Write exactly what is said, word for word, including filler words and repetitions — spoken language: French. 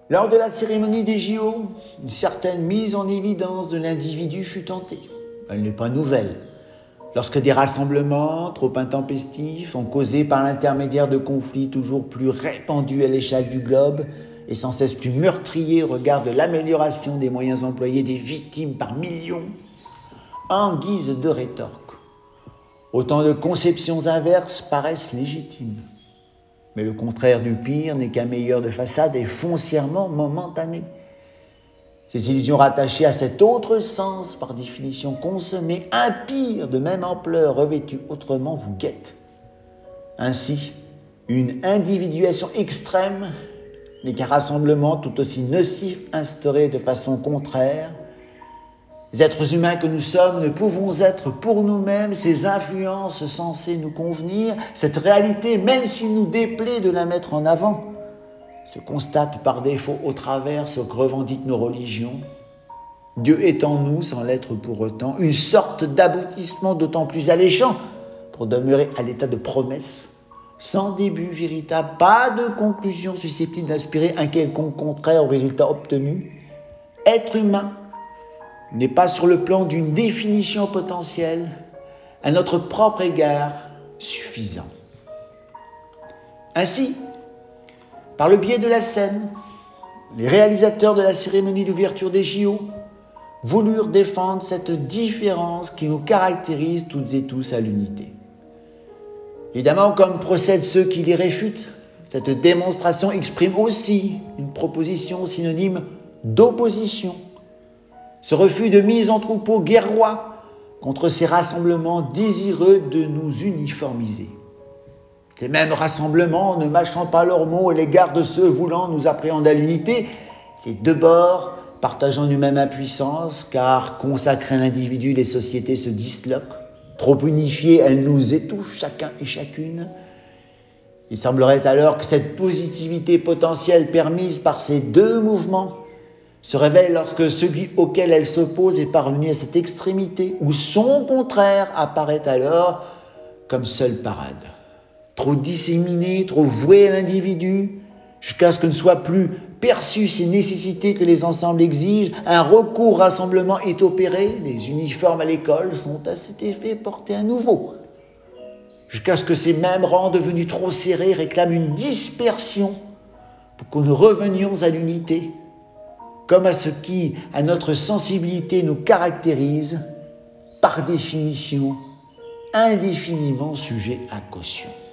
Lors de la cérémonie des J O, une certaine mise en évidence de l'individu fut tentée. Elle n'est pas nouvelle. Lorsque des rassemblements trop intempestifs ont causé par l'intermédiaire de conflits toujours plus répandus à l'échelle du globe et sans cesse plus meurtriers au regard de l'amélioration des moyens employés des victimes par millions, en guise de rétorque, autant de conceptions inverses paraissent légitimes. Mais le contraire du pire n'est qu'un meilleur de façade et foncièrement momentané. Ces illusions rattachées à cet autre sens, par définition consommé, un pire de même ampleur revêtu autrement vous guette. Ainsi, une individuation extrême n'est qu'un rassemblement tout aussi nocif instauré de façon contraire. Les êtres humains que nous sommes ne pouvons être pour nous-mêmes ces influences censées nous convenir, cette réalité, même s'il nous déplaît de la mettre en avant, se constate par défaut au travers ce que revendiquent nos religions. Dieu est en nous, sans l'être pour autant, une sorte d'aboutissement d'autant plus alléchant pour demeurer à l'état de promesse, sans début véritable, pas de conclusion susceptible d'inspirer un quelconque contraire au résultat obtenu. Être humain n'est pas sur le plan d'une définition potentielle, à notre propre égard, suffisant. Ainsi, par le biais de la scène, les réalisateurs de la cérémonie d'ouverture des J O voulurent défendre cette différence qui nous caractérise toutes et tous à l'unité. Évidemment, comme procèdent ceux qui les réfutent, cette démonstration exprime aussi une proposition synonyme d'opposition. Ce refus de mise en troupeau guerroie contre ces rassemblements désireux de nous uniformiser. Ces mêmes rassemblements, ne mâchant pas leurs mots à l'égard de ceux voulant nous appréhender à l'unité, les deux bords partageant une même impuissance, car consacrées à l'individu, les sociétés se disloquent. Trop unifiées, elles nous étouffent chacun et chacune. Il semblerait alors que cette positivité potentielle permise par ces deux mouvements se révèle lorsque celui auquel elle s'oppose est parvenu à cette extrémité, où son contraire apparaît alors comme seule parade. Trop disséminé, trop voué à l'individu, jusqu'à ce que ne soient plus perçues ces nécessités que les ensembles exigent, un recours au rassemblement est opéré, les uniformes à l'école sont à cet effet portés à nouveau, jusqu'à ce que ces mêmes rangs devenus trop serrés réclament une dispersion pour que nous revenions à l'unité, comme à ce qui, à notre sensibilité, nous caractérise, par définition, indéfiniment sujet à caution.